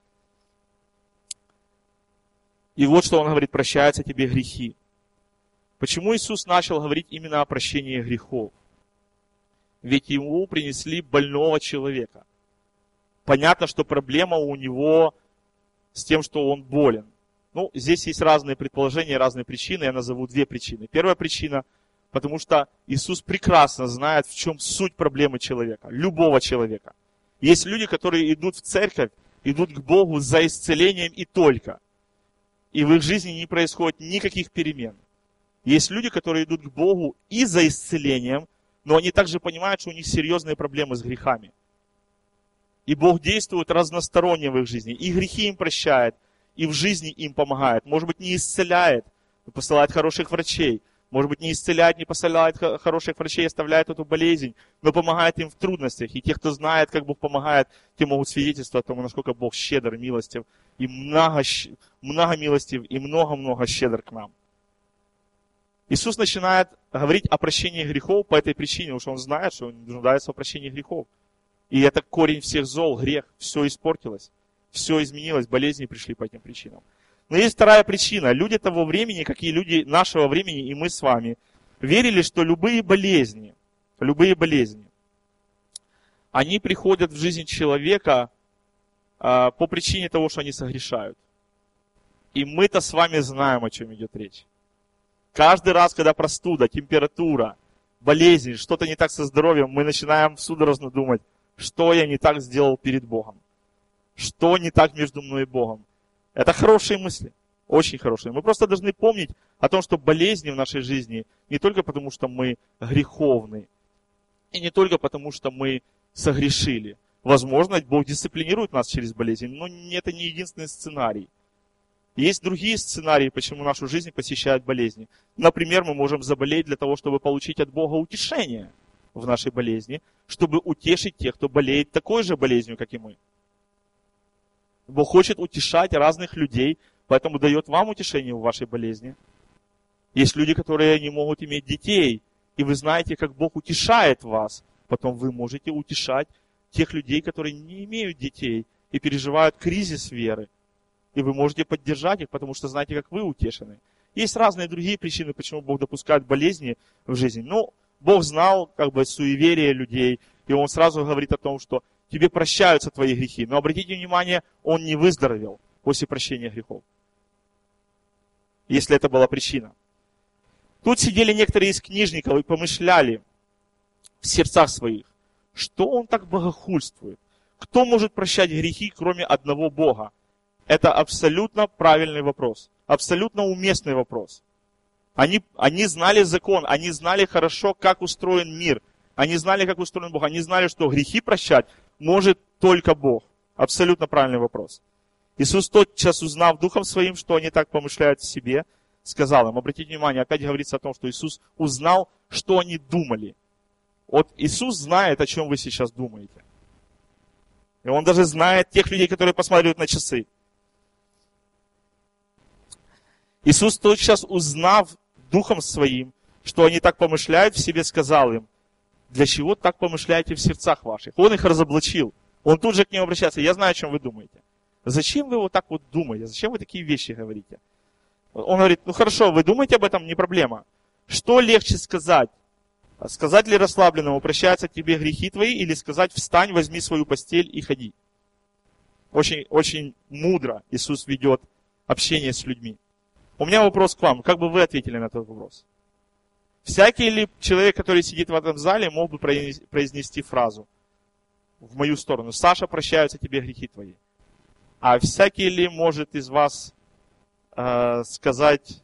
И вот что он говорит: прощаются тебе грехи. Почему Иисус начал говорить именно о прощении грехов? Ведь ему принесли больного человека. Понятно, что проблема у него с тем, что он болен. Ну, здесь есть разные предположения, разные причины. Я назову две причины. Первая причина, потому что Иисус прекрасно знает, в чем суть проблемы человека, любого человека. Есть люди, которые идут в церковь, идут к Богу за исцелением и только. И в их жизни не происходит никаких перемен. Есть люди, которые идут к Богу и за исцелением, но они также понимают, что у них серьезные проблемы с грехами. И Бог действует разносторонне в их жизни. И грехи им прощает, и в жизни им помогает. Может быть, не исцеляет, но посылает хороших врачей. Может быть, не исцеляет, не посылает хороших врачей, оставляет эту болезнь, но помогает им в трудностях. И те, кто знает, как Бог помогает, те могут свидетельствовать о том, насколько Бог щедр, милостив, и много, много милостив, и много-много щедр к нам. Иисус начинает говорить о прощении грехов по этой причине, потому что Он знает, что Он нуждается в прощении грехов. И это корень всех зол, грех. Все испортилось, все изменилось, болезни пришли по этим причинам. Но есть вторая причина. Люди того времени, как и люди нашего времени, и мы с вами, верили, что любые болезни, любые болезни, они приходят в жизнь человека а, по причине того, что они согрешают. И мы-то с вами знаем, о чем идет речь. Каждый раз, когда простуда, температура, болезнь, что-то не так со здоровьем, мы начинаем судорожно думать, что я не так сделал перед Богом. Что не так между мной и Богом. Это хорошие мысли, очень хорошие. Мы просто должны помнить о том, что болезни в нашей жизни не только потому, что мы греховны, и не только потому, что мы согрешили. Возможно, Бог дисциплинирует нас через болезнь, но это не единственный сценарий. Есть другие сценарии, почему нашу жизнь посещают болезни. Например, мы можем заболеть для того, чтобы получить от Бога утешение в нашей болезни, чтобы утешить тех, кто болеет такой же болезнью, как и мы. Бог хочет утешать разных людей, поэтому дает вам утешение в вашей болезни. Есть люди, которые не могут иметь детей, и вы знаете, как Бог утешает вас. Потом вы можете утешать тех людей, которые не имеют детей и переживают кризис веры. И вы можете поддержать их, потому что знаете, как вы утешены. Есть разные другие причины, почему Бог допускает болезни в жизни. Но Бог знал как бы суеверие людей, и Он сразу говорит о том, что тебе прощаются твои грехи. Но обратите внимание, он не выздоровел после прощения грехов. Если это была причина. Тут сидели некоторые из книжников и помышляли в сердцах своих, что он так богохульствует. Кто может прощать грехи, кроме одного Бога? Это абсолютно правильный вопрос. Абсолютно уместный вопрос. Они, они знали закон, они знали хорошо, как устроен мир. Они знали, как устроен Бог. Они знали, что грехи прощать может только Бог. Абсолютно правильный вопрос. Иисус тотчас, узнав Духом Своим, что они так помышляют в себе, сказал им, обратите внимание, опять говорится о том, что Иисус узнал, что они думали. Вот Иисус знает, о чем вы сейчас думаете. И Он даже знает тех людей, которые посматривают на часы. Иисус тотчас, узнав Духом Своим, что они так помышляют в себе, сказал им, для чего так помышляете в сердцах ваших? Он их разоблачил. Он тут же к ним обращается. Я знаю, о чем вы думаете. Зачем вы вот так вот думаете? Зачем вы такие вещи говорите? Он говорит, ну хорошо, вы думаете об этом, не проблема. Что легче сказать? Сказать ли расслабленному, прощаются тебе грехи твои, или сказать, встань, возьми свою постель и ходи? Очень, очень мудро Иисус ведет общение с людьми. У меня вопрос к вам. Как бы вы ответили на этот вопрос? Всякий ли человек, который сидит в этом зале, мог бы произнести фразу в мою сторону? Саша, прощаются тебе грехи твои. А всякий ли может из вас э, сказать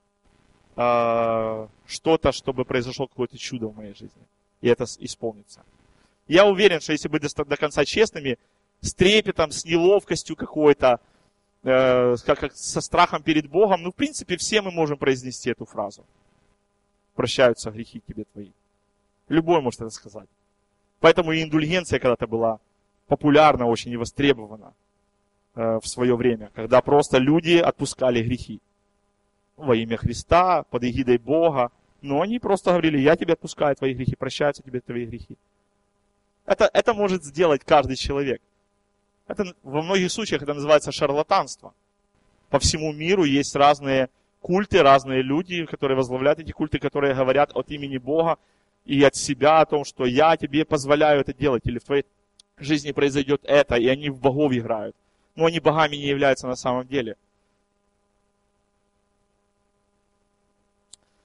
э, что-то, чтобы произошло какое-то чудо в моей жизни? И это исполнится. Я уверен, что если быть до, до конца честными, с трепетом, с неловкостью какой-то, э, как, как со страхом перед Богом, ну, в принципе, все мы можем произнести эту фразу. Прощаются грехи тебе твои. Любой может это сказать. Поэтому и индульгенция когда-то была популярна, очень и востребована э, в свое время, когда просто люди отпускали грехи во имя Христа, под эгидой Бога. Но они просто говорили, я тебе отпускаю твои грехи, прощаются тебе твои грехи. Это, это может сделать каждый человек. Это, во многих случаях это называется шарлатанство. По всему миру есть разные культы, разные люди, которые возглавляют эти культы, которые говорят от имени Бога и от себя о том, что я тебе позволяю это делать, или в твоей жизни произойдет это, и они в богов играют. Но они богами не являются на самом деле.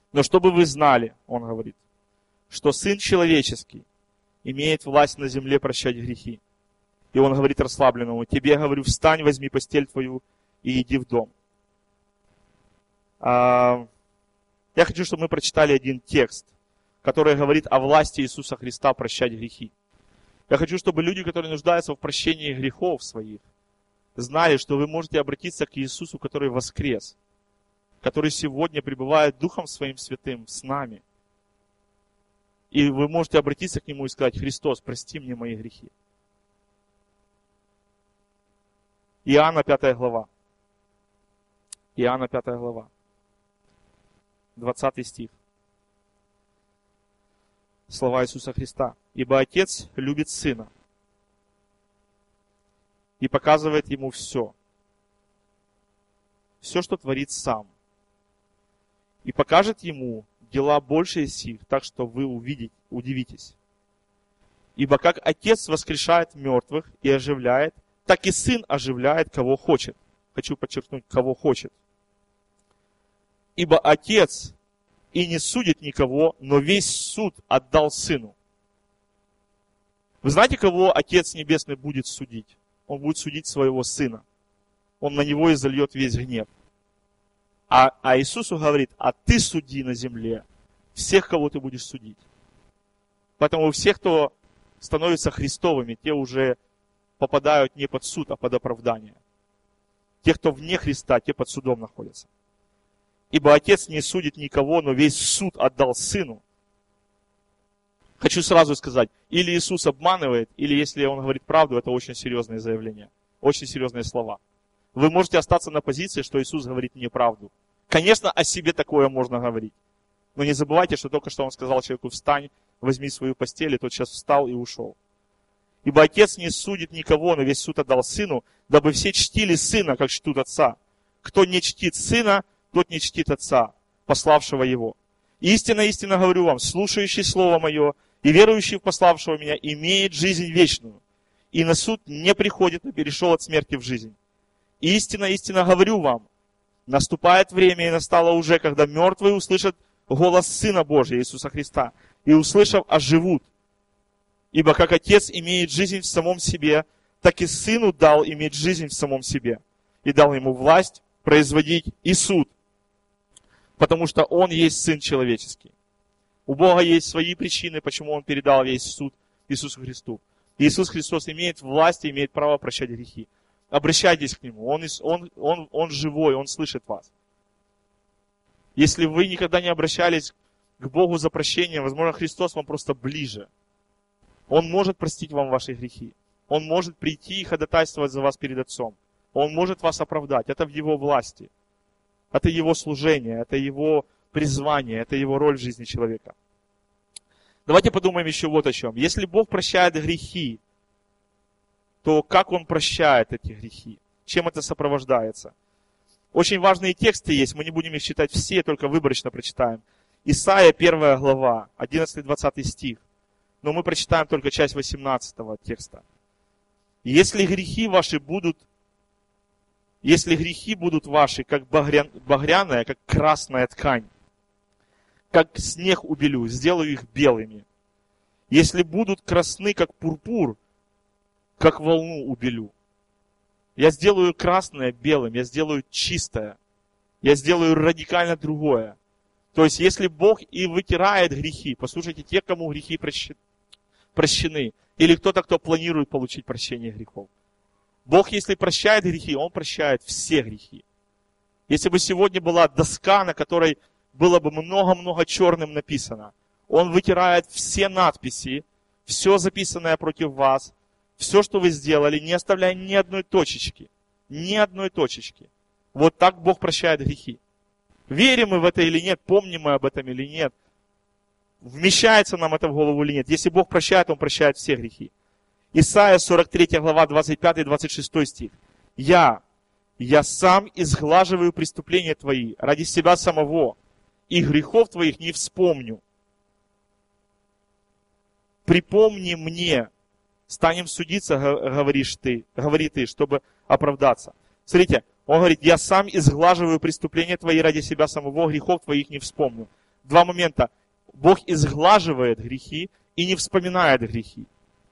Но чтобы вы знали, он говорит, что Сын Человеческий имеет власть на земле прощать грехи. И он говорит расслабленному: тебе, говорю, встань, возьми постель твою и иди в дом. А, я хочу, чтобы мы прочитали один текст, который говорит о власти Иисуса Христа прощать грехи. Я хочу, чтобы люди, которые нуждаются в прощении грехов своих, знали, что вы можете обратиться к Иисусу, который воскрес, который сегодня пребывает Духом Своим Святым с нами. И вы можете обратиться к Нему и сказать: Христос, прости мне мои грехи. Иоанна пятая глава. Иоанна пятая глава. двадцатый стих. Слова Иисуса Христа. «Ибо Отец любит Сына и показывает Ему все, все, что творит Сам, и покажет Ему дела большие сих, так что вы увидите, удивитесь. Ибо как Отец воскрешает мертвых и оживляет, так и Сын оживляет, кого хочет». Хочу подчеркнуть, кого хочет. «Ибо Отец и не судит никого, но весь суд отдал Сыну». Вы знаете, кого Отец Небесный будет судить? Он будет судить своего Сына. Он на него изольет весь гнев. А, а Иисусу говорит: а ты суди на земле всех, кого ты будешь судить. Поэтому всех, кто становится Христовыми, те уже попадают не под суд, а под оправдание. Те, кто вне Христа, те под судом находятся. Ибо Отец не судит никого, но весь суд отдал Сыну. Хочу сразу сказать, или Иисус обманывает, или если Он говорит правду, это очень серьезные заявления, очень серьезные слова. Вы можете остаться на позиции, что Иисус говорит неправду. Конечно, о себе такое можно говорить. Но не забывайте, что только что Он сказал человеку: встань, возьми свою постель, и тот сейчас встал и ушел. Ибо Отец не судит никого, но весь суд отдал Сыну, дабы все чтили Сына, как чтут Отца. Кто не чтит Сына, тот не чтит Отца, пославшего Его. Истинно, истинно говорю вам, слушающий Слово Мое и верующий в пославшего Меня имеет жизнь вечную, и на суд не приходит, но перешел от смерти в жизнь. Истинно, истинно говорю вам, наступает время, и настало уже, когда мертвые услышат голос Сына Божия, Иисуса Христа, и, услышав, оживут. Ибо как Отец имеет жизнь в самом себе, так и Сыну дал иметь жизнь в самом себе, и дал Ему власть производить и суд, потому что Он есть Сын Человеческий. У Бога есть свои причины, почему Он передал весь суд Иисусу Христу. Иисус Христос имеет власть и имеет право прощать грехи. Обращайтесь к Нему, Он, он, он, он живой, Он слышит вас. Если вы никогда не обращались к Богу за прощением, возможно, Христос вам просто ближе. Он может простить вам ваши грехи. Он может прийти и ходатайствовать за вас перед Отцом. Он может вас оправдать. Это в Его власти. Это Его служение, это Его призвание, это Его роль в жизни человека. Давайте подумаем еще вот о чем. Если Бог прощает грехи, то как Он прощает эти грехи? Чем это сопровождается? Очень важные тексты есть, мы не будем их читать все, только выборочно прочитаем. Исайя первая глава, одиннадцатый-двадцатый стих. Но мы прочитаем только часть восемнадцатого текста. Если грехи ваши будут, если грехи будут ваши, как багря, багряная, как красная ткань, как снег убелю, сделаю их белыми. Если будут красны, как пурпур, как волну убелю. Я сделаю красное белым, я сделаю чистое, я сделаю радикально другое. То есть, если Бог и вытирает грехи, послушайте, те, кому грехи прощены, или кто-то, кто планирует получить прощение грехов. Бог, если прощает грехи, Он прощает все грехи. Если бы сегодня была доска, на которой было бы много-много черным написано, Он вытирает все надписи, все записанное против вас, все, что вы сделали, не оставляя ни одной точечки. Ни одной точечки. Вот так Бог прощает грехи. Верим мы в это или нет, помним мы об этом или нет, вмещается нам это в голову или нет. Если Бог прощает, Он прощает все грехи. Исайя сорок третья глава, двадцать пятый двадцать шестой стих. «Я, я сам изглаживаю преступления твои ради себя самого, и грехов твоих не вспомню. Припомни мне, станем судиться, говоришь ты, говори ты, чтобы оправдаться». Смотрите, он говорит: я сам изглаживаю преступления твои ради себя самого, грехов твоих не вспомню. два момента. Бог изглаживает грехи и не вспоминает грехи.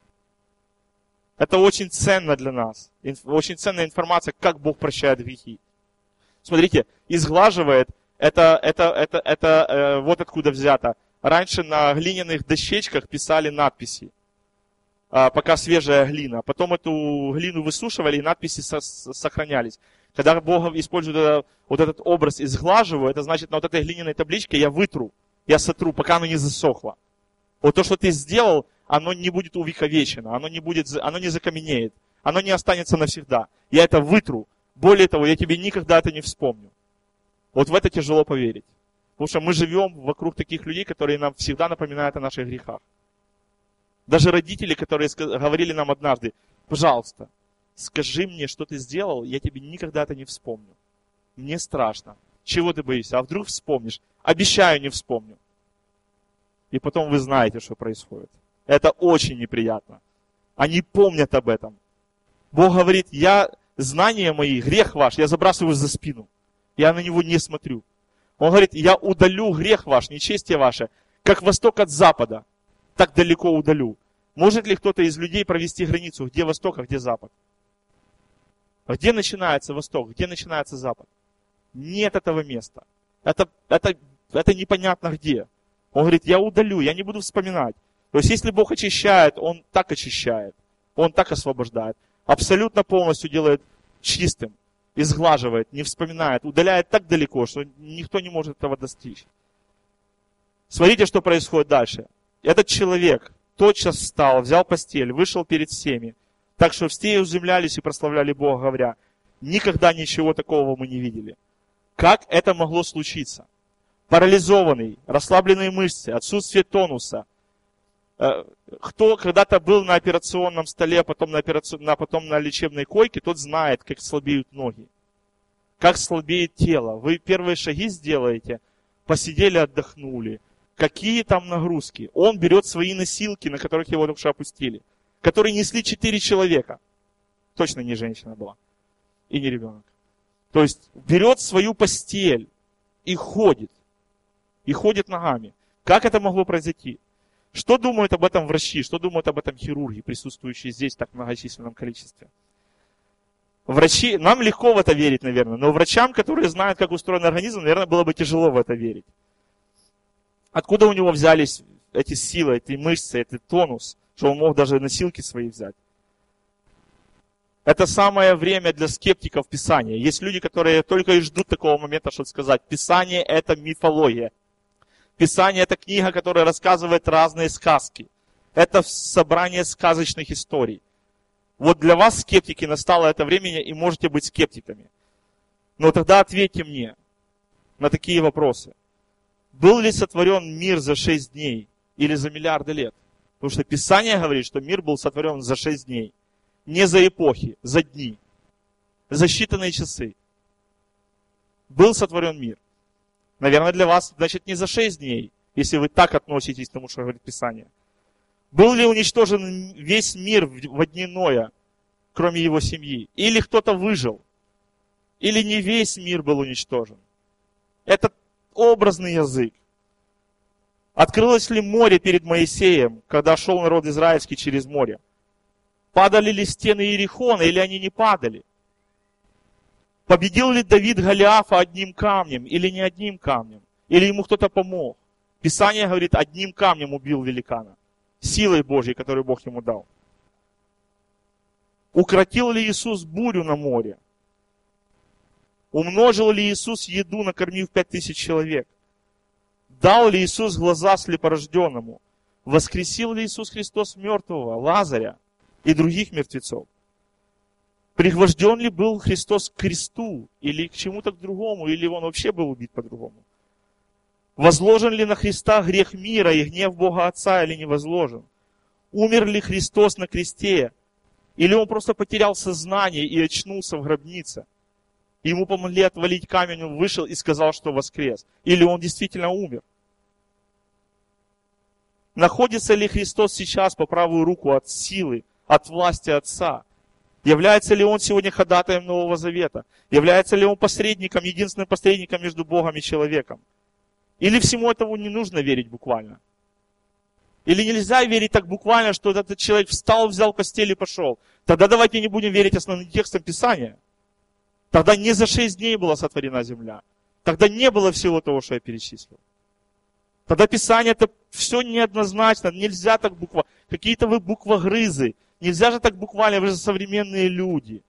Это очень ценно для нас. Очень ценная информация, как Бог прощает грехи. Смотрите, изглаживает, это, это, это, это э, вот откуда взято. Раньше на глиняных дощечках писали надписи, э, пока свежая глина. Потом эту глину высушивали, и надписи со- сохранялись. Когда Бог использует это, вот этот образ изглаживаю, это значит, на вот этой глиняной табличке я вытру, я сотру, пока оно не засохло. Вот то, что ты сделал, оно не будет увековечено, оно не, будет, оно не закаменеет, оно не останется навсегда. Я это вытру. Более того, я тебе никогда это не вспомню. Вот в это тяжело поверить. Потому что мы живем вокруг таких людей, которые нам всегда напоминают о наших грехах. Даже родители, которые говорили нам однажды, пожалуйста, скажи мне, что ты сделал, я тебе никогда это не вспомню. Мне страшно. Чего ты боишься? А вдруг вспомнишь? Обещаю, не вспомню. И потом вы знаете, что происходит. Это очень неприятно. Они помнят об этом. Бог говорит, я, знания мои, грех ваш, я забрасываю за спину. Я на него не смотрю. Он говорит, я удалю грех ваш, нечестие ваше, как восток от запада, так далеко удалю. Может ли кто-то из людей провести границу, где восток, а где запад? Где начинается восток, где начинается запад? Нет этого места. Это, это, это непонятно где. Он говорит, я удалю, я не буду вспоминать. То есть, если Бог очищает, Он так очищает. Он так освобождает. Абсолютно полностью делает чистым. Изглаживает, не вспоминает, удаляет так далеко, что никто не может этого достичь. Смотрите, что происходит дальше. Этот человек тотчас встал, взял постель, вышел перед всеми. Так что все уземлялись и прославляли Бога, говоря, никогда ничего такого мы не видели. Как это могло случиться? Парализованный, расслабленные мышцы, отсутствие тонуса. Кто когда-то был на операционном столе, а потом на, операци... а потом на лечебной койке, тот знает, как слабеют ноги, как слабеет тело. Вы первые шаги сделаете, посидели, отдохнули. Какие там нагрузки? Он берет свои носилки, на которых его только что опустили, которые несли четыре человека. Точно не женщина была. И не ребенок. То есть берет свою постель и ходит. И ходит ногами. Как это могло произойти? Что думают об этом врачи? Что думают об этом хирурги, присутствующие здесь в так многочисленном количестве? Врачи, нам легко в это верить, наверное, но врачам, которые знают, как устроен организм, наверное, было бы тяжело в это верить. Откуда у него взялись эти силы, эти мышцы, этот тонус, что он мог даже носилки свои взять? Это самое время для скептиков Писания. Есть люди, которые только и ждут такого момента, чтобы сказать, Писание – это мифология. Писание – это книга, которая рассказывает разные сказки. Это собрание сказочных историй. Вот для вас, скептики, настало это время, и можете быть скептиками. Но тогда ответьте мне на такие вопросы. Был ли сотворен мир за шесть дней или за миллиарды лет? Потому что Писание говорит, что мир был сотворен за шесть дней. Не за эпохи, за дни. За считанные часы. Был сотворен мир. Наверное, для вас, значит, не за шесть дней, если вы так относитесь к тому, что говорит Писание. Был ли уничтожен весь мир в дни Ноя, кроме его семьи? Или кто-то выжил? Или не весь мир был уничтожен? Это образный язык. Открылось ли море перед Моисеем, когда шел народ израильский через море? Падали ли стены Иерихона, или они не падали? Победил ли Давид Голиафа одним камнем или не одним камнем? Или ему кто-то помог? Писание говорит, одним камнем убил великана. Силой Божьей, которую Бог ему дал. Укротил ли Иисус бурю на море? Умножил ли Иисус еду, накормив пять тысяч человек? Дал ли Иисус глаза слепорожденному? Воскресил ли Иисус Христос мертвого, Лазаря и других мертвецов? Пригвожден ли был Христос к кресту или к чему-то к другому, или он вообще был убит по-другому? Возложен ли на Христа грех мира и гнев Бога Отца или не возложен? Умер ли Христос на кресте? Или он просто потерял сознание и очнулся в гробнице? И ему помогли отвалить камень, он вышел и сказал, что воскрес. Или он действительно умер? Находится ли Христос сейчас по правую руку от силы, от власти Отца? Является ли он сегодня ходатаем Нового Завета? Является ли он посредником, единственным посредником между Богом и человеком? Или всему этому не нужно верить буквально? Или нельзя верить так буквально, что этот человек встал, взял постель и пошел? Тогда давайте не будем верить основным текстам Писания. Тогда не за шесть дней была сотворена земля. Тогда не было всего того, что я перечислил. Тогда Писание это все неоднозначно. Нельзя так буквально. Какие-то вы буквогрызы. Нельзя же так буквально, вы же современные люди.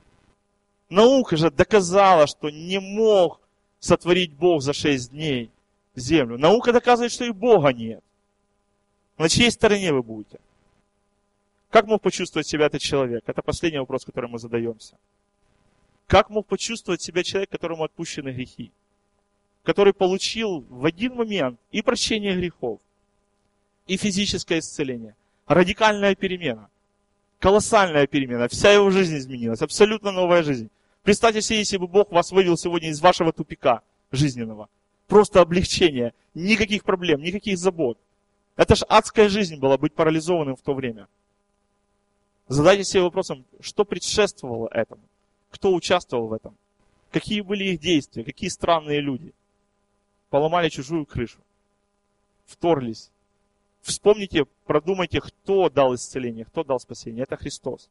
Наука же доказала, что не мог сотворить Бог за шесть дней землю. Наука доказывает, что и Бога нет. На чьей стороне вы будете? Как мог почувствовать себя этот человек? Это последний вопрос, который мы задаемся. Как мог почувствовать себя человек, которому отпущены грехи? Который получил в один момент и прощение грехов, и физическое исцеление. Радикальная перемена. Колоссальная перемена. Вся его жизнь изменилась. Абсолютно новая жизнь. Представьте себе, если бы Бог вас вывел сегодня из вашего тупика жизненного. Просто облегчение. Никаких проблем, никаких забот. Это ж адская жизнь была, быть парализованным в то время. Задайте себе вопросом, что предшествовало этому? Кто участвовал в этом? Какие были их действия? Какие странные люди? Поломали чужую крышу. Вторглись. Вспомните, продумайте, кто дал исцеление, кто дал спасение. Это Христос.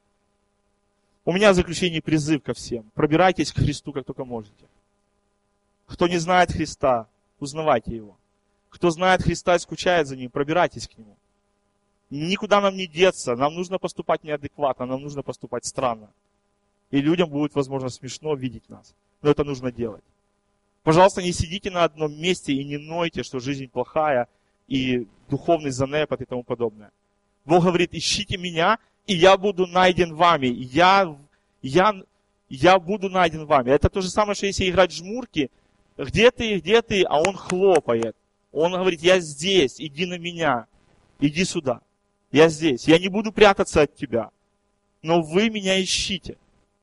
У меня в заключении призыв ко всем. Пробирайтесь к Христу, как только можете. Кто не знает Христа, узнавайте Его. Кто знает Христа и скучает за Ним, пробирайтесь к Нему. Никуда нам не деться, нам нужно поступать неадекватно, нам нужно поступать странно. И людям будет, возможно, смешно видеть нас. Но это нужно делать. Пожалуйста, не сидите на одном месте и не нойте, что жизнь плохая, и духовный занепад и тому подобное. Бог говорит, ищите меня, и я буду найден вами. Я, я, я буду найден вами. Это то же самое, что если играть в жмурки, где ты, где ты, а он хлопает. Он говорит, я здесь, иди на меня, иди сюда. Я здесь, я не буду прятаться от тебя, но вы меня ищите.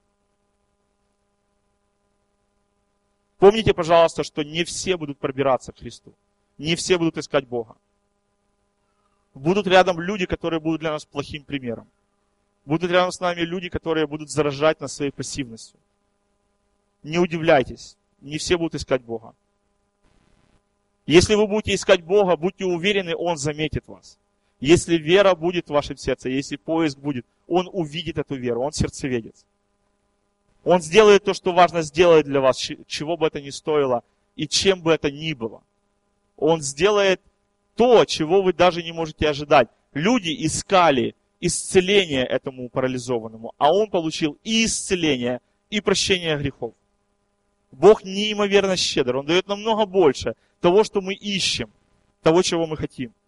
Помните, пожалуйста, что не все будут пробираться к Христу. Не все будут искать Бога. Будут рядом люди, которые будут для нас плохим примером. Будут рядом с нами люди, которые будут заражать нас своей пассивностью. Не удивляйтесь, не все будут искать Бога. Если вы будете искать Бога, будьте уверены, Он заметит вас. Если вера будет в вашем сердце, если поиск будет, Он увидит эту веру, Он сердцеведец. Он сделает то, что важно сделать для вас, чего бы это ни стоило и чем бы это ни было. Он сделает то, чего вы даже не можете ожидать. Люди искали исцеление этому парализованному, а он получил и исцеление, и прощение грехов. Бог неимоверно щедр, Он дает намного больше того, что мы ищем, того, чего мы хотим.